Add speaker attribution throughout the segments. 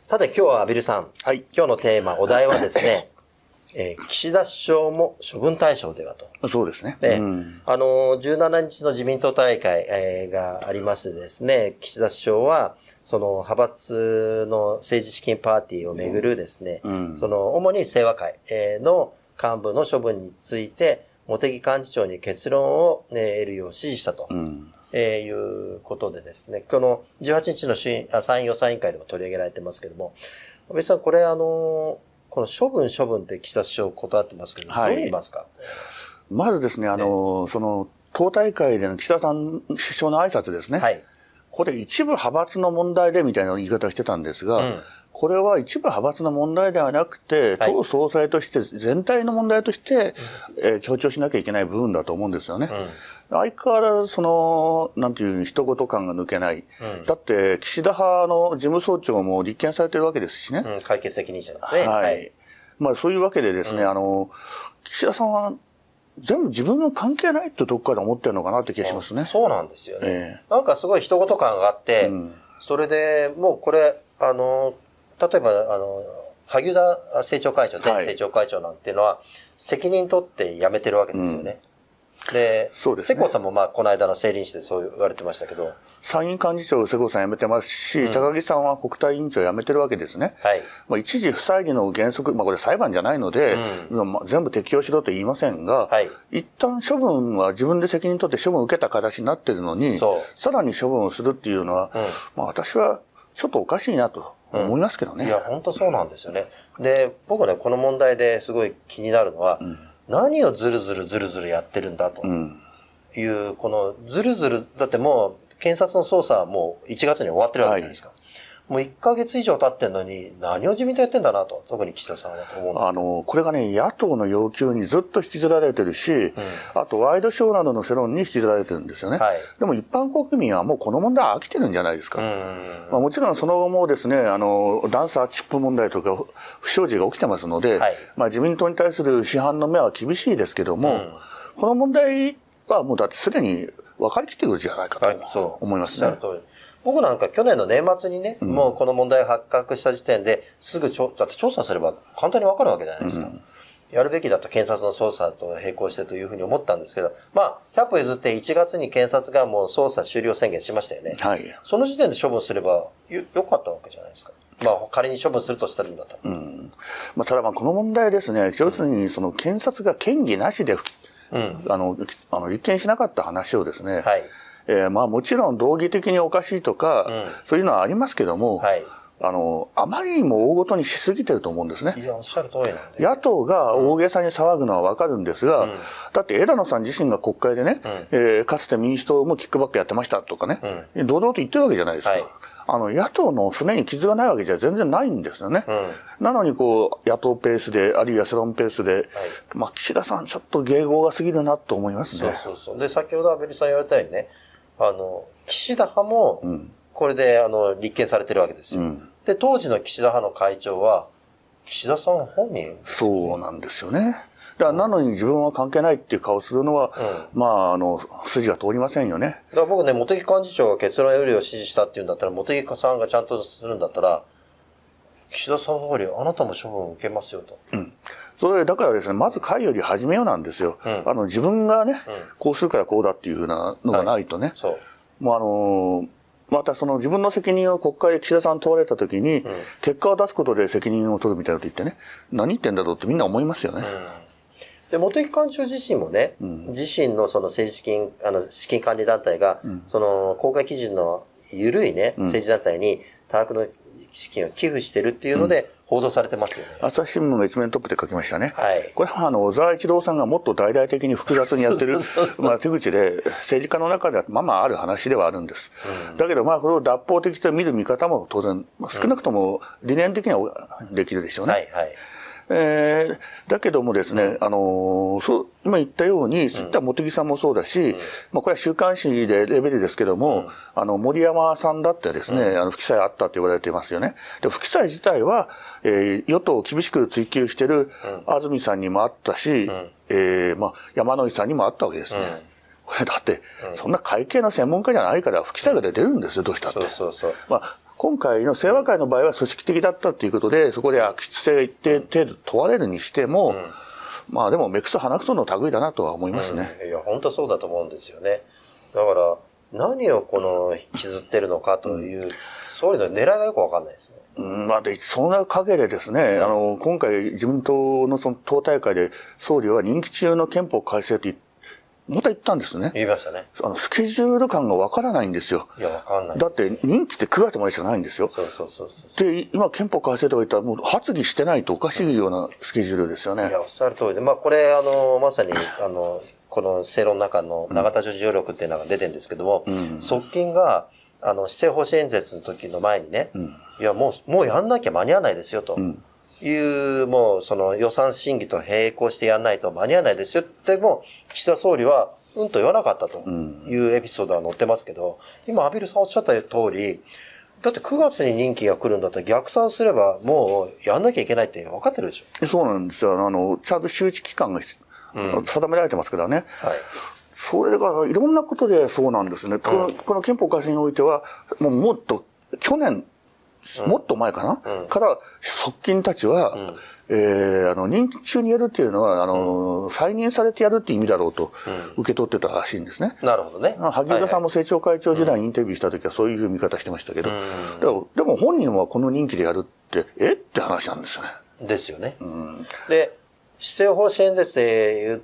Speaker 1: さて今日はアビルさん、
Speaker 2: はい、
Speaker 1: 今日のテーマ、お題はですね、岸田首相も処分対象ではと。
Speaker 2: そうですね。
Speaker 1: 17日の自民党大会、がありましてですね、岸田首相は、その派閥の政治資金パーティーをめぐるですね、その主に清和会の幹部の処分について、茂木幹事長に結論を得るよう指示したと。いうことでですね、この18日の参院予算委員会でも取り上げられてますけども、安倍さん、これこの処分って岸田首相断ってますけど、どう言いますか？
Speaker 2: まずですね、その党大会での岸田さん首相の挨拶ですね。はい。これ一部派閥の問題でみたいな言い方をしてたんですが、これは一部派閥の問題ではなくて、党総裁として全体の問題として、強調しなきゃいけない部分だと思うんですよね。相変わらずなんていう一言感が抜けない。だって岸田派の事務総長も立件されてるわけですしね。
Speaker 1: 解決責任者ですね。
Speaker 2: はい。まあそういうわけでですね、岸田さんは全部自分の関係ないってどっかで思ってるのかなって気がしますね。
Speaker 1: そうなんですよね。なんかすごい一言感があって、それでもうこれ、例えば、萩生田政調会長、前政調会長なんていうのは、責任取って辞めてるわけですよね。で、そうですね。世耕さんもこの間の政倫使でそう言われてましたけど。
Speaker 2: 参院幹事長世耕さん辞めてますし、高木さんは国対委員長辞めてるわけですね。はい。一時不再理の原則、これ裁判じゃないので、全部適用しろと言いませんが、はい。一旦処分は自分で責任取って処分を受けた形になってるのに、さらに処分をするっていうのは、私はちょっとおかしいなと思いますけどね。
Speaker 1: いや、本当そうなんですよね。で、僕ね、この問題ですごい気になるのは、何をずるずるやってるんだという、このずるずる、だってもう検察の捜査はもう1月に終わってるわけじゃないですか。もう1ヶ月以上経ってんのに何を自民党やってんだなと、特に岸田さんはと思うんですけど。
Speaker 2: これがね、野党の要求にずっと引きずられてるし、あとワイドショーなどの世論に引きずられてるんですよね。はい、でも一般国民はもうこの問題は飽きてるんじゃないですか。もちろんその後もですね、ダンサーチップ問題とか不祥事が起きてますので、はい、自民党に対する批判の目は厳しいですけども、この問題はもうだってすでに分かりきっているじゃないかと思いますね。
Speaker 1: 僕なんか去年の年末にね、もうこの問題が発覚した時点ですぐだって調査すれば簡単に分かるわけじゃないですか。やるべきだと検察の捜査と並行してというふうに思ったんですけど、100歩譲って1月に検察がもう捜査終了宣言しましたよね。はい。その時点で処分すればよかったわけじゃないですか。仮に処分するとしたらいいんだったら。
Speaker 2: ただこの問題ですね、要するにその検察が嫌疑なしで立件しなかった話をですね、はい。もちろん道義的におかしいとか、そういうのはありますけども、はい、あまりにも大ごとにしすぎてると思うんですね。
Speaker 1: いや、おっしゃる通りなんで。
Speaker 2: 野党が大げさに騒ぐのはわかるんですが、だって枝野さん自身が国会でね、かつて民主党もキックバックやってましたとかね、堂々と言ってるわけじゃないですか。はい、野党のすねに傷がないわけじゃ全然ないんですよね。なのに野党ペースで、あるいは世論ペースで、岸田さんちょっと迎合が過ぎるなと思いますね。
Speaker 1: そう。で、先ほど安倍さん言われたようにね、岸田派も、これで、立件されてるわけですよ。で、当時の岸田派の会長は、岸田さん本人、
Speaker 2: そうなんですよね。なのに自分は関係ないっていう顔をするのは、筋が通りませんよね。
Speaker 1: だから僕ね、茂木幹事長が結論よりを指示したっていうんだったら、茂木さんがちゃんとするんだったら、岸田さん通り、あなたも処分を受けますよと。
Speaker 2: それだからですね、まず会より始めようなんですよ。自分がね、こうするからこうだっていうふうなのがないとね。もうまたその自分の責任を国会で岸田さん問われたときに、結果を出すことで責任を取るみたいなこと言ってね、何言ってんだろうってみんな思いますよね。
Speaker 1: で、茂木幹事長自身もね、自身のその政治資金、資金管理団体が、その公開基準の緩いね、政治団体に多額の資金を寄付してるっていうので報道されてますよね。
Speaker 2: 朝日新聞が一面トップで書きましたね。はい。これは小沢一郎さんがもっと大々的に複雑にやってる手口で、政治家の中ではある話ではあるんです。だけどこれを脱法的と見る見方も当然、少なくとも理念的にはできるでしょうね。はいはい。だけどもですね、今言ったように、そういった茂木さんもそうだし、これは週刊誌でレベルですけども、森山さんだってですね、不記載あったって言われてますよね。で、不記載自体は、与党を厳しく追及してる安住さんにもあったし、山井さんにもあったわけですね。これだって、そんな会計の専門家じゃないから不記載が出るんですよ、どうしたって。 今回の清和会の場合は組織的だったということで、そこで悪質性が一定程度問われるにしても、まあでも目くそ鼻くその類だなとは思いますね。
Speaker 1: いや、本当そうだと思うんですよね。だから、何をこの引きずってるのかという、そういうの狙いがよくわかんないですね。
Speaker 2: まあで、そんな陰でですね、今回自民党のその党大会で総理は任期中の憲法改正とまた言ったんですね。
Speaker 1: 言いましたね。
Speaker 2: スケジュール感がわからないんですよ。
Speaker 1: いや、わかんない。
Speaker 2: だって任期って9月までしかないんですよ。
Speaker 1: そう
Speaker 2: で、今憲法改正とか言ったらもう発議してないとおかしいようなスケジュールですよね。
Speaker 1: いや、おっしゃる通りで、まあこれ、まさに、この正論の中の永田女児条力っていうのが出てるんですけども、側近が、施政方針演説の時の前にね、いや、もうやんなきゃ間に合わないですよと。いう、もうその予算審議と並行してやんないと間に合わないですよっても、岸田総理はと言わなかったというエピソードは載ってますけど、今、畔蒜さんおっしゃった通り、だって9月に任期が来るんだったら逆算すればもうやんなきゃいけないって分かってるでしょ。
Speaker 2: そうなんですよ。ちゃんと周知期間が定められてますからね。はい。それがいろんなことでそうなんですね。この憲法改正においては、もっと去年、もっと前かな、から側近たちは、任期中にやるっていうのは、再任されてやるっていう意味だろうと受け取ってたらしいんですね。
Speaker 1: なるほどね。
Speaker 2: 萩生田さんも政調会長時代にインタビューした時はそういう見方してましたけど、でも本人はこの任期でやるって、って話なんですよね。
Speaker 1: ですよね。で、施政方針演説で言って、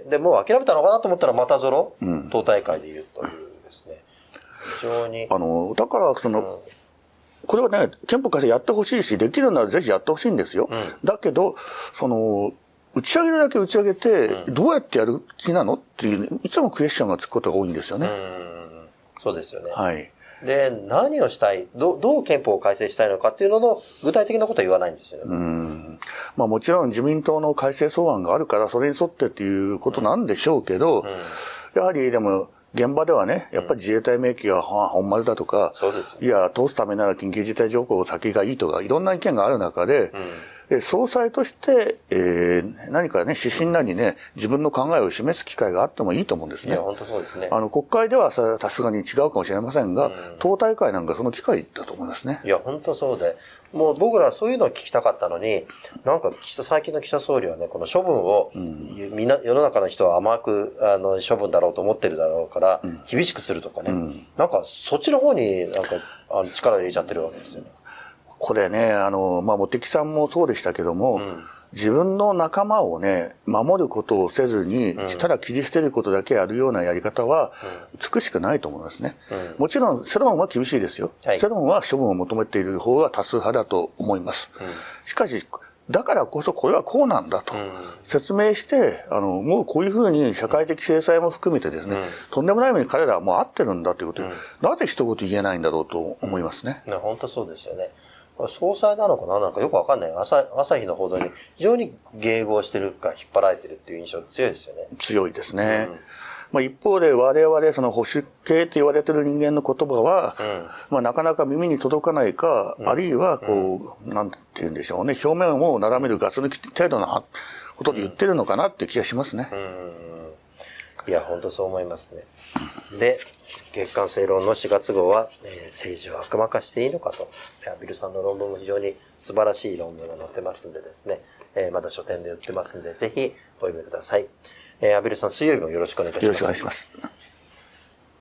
Speaker 1: で、もう諦めたのかなと思ったらまたゾロ、党大会で言うというですね。非常に。
Speaker 2: だからこれはね、憲法改正やってほしいし、できるならぜひやってほしいんですよ。だけど、打ち上げるだけ打ち上げて、どうやってやる気なのっていう、いつもクエスチョンがつくことが多いんですよね。
Speaker 1: そうですよね。
Speaker 2: はい。
Speaker 1: で、何をしたい、どう憲法を改正したいのかっていうのの具体的なことは言わないんですよね。
Speaker 2: まあもちろん自民党の改正草案があるから、それに沿ってっていうことなんでしょうけど、やはりでも、現場ではね、やっぱり自衛隊明記が本丸だとか、いや、通すためなら緊急事態条項先がいいとか、いろんな意見がある中で、総裁として、何かね、指針なりね、自分の考えを示す機会があってもいいと思うんですね。
Speaker 1: いや、本当そうですね。
Speaker 2: 国会ではさすがに違うかもしれませんが、党大会なんかその機会だと思いますね。
Speaker 1: いや、本当そうで。もう僕らそういうのを聞きたかったのに、なんか最近の岸田総理はね、この処分を、世の中の人は甘く、処分だろうと思ってるだろうから、厳しくするとかね。なんかそっちの方になんか、力を入れちゃってるわけですよね。
Speaker 2: これね、茂木さんもそうでしたけども、自分の仲間をね、守ることをせずに、ただ切り捨てることだけやるようなやり方は、美しくないと思いますね。もちろん、世論は厳しいですよ。世論は処分を求めている方が多数派だと思います。しかし、だからこそこれはこうなんだと説明して、もうこういうふうに社会的制裁も含めてですね、とんでもない目に彼らはもう合ってるんだということで、なぜ一言言えないんだろうと思いますね。
Speaker 1: 本当そうですよね。総裁なのかななんかよくわかんない。朝日の報道に非常に迎合してるか引っ張られてるっていう印象強いですよね。
Speaker 2: 強いですね。一方で我々その保守系と言われてる人間の言葉は、なかなか耳に届かないか、あるいはなんて言うんでしょうね、表面を斜めるガス抜き程度のことで言ってるのかなって気がしますね。
Speaker 1: いや、本当そう思いますね。で、月刊正論の4月号は、政治を悪魔化していいのかと。畔蒜さんの論文も非常に素晴らしい論文が載ってますんでですね、まだ書店で売ってますんで、ぜひお読みください。畔蒜さん、水曜日もよろしくお願いいたします。
Speaker 2: よろしくお願いします。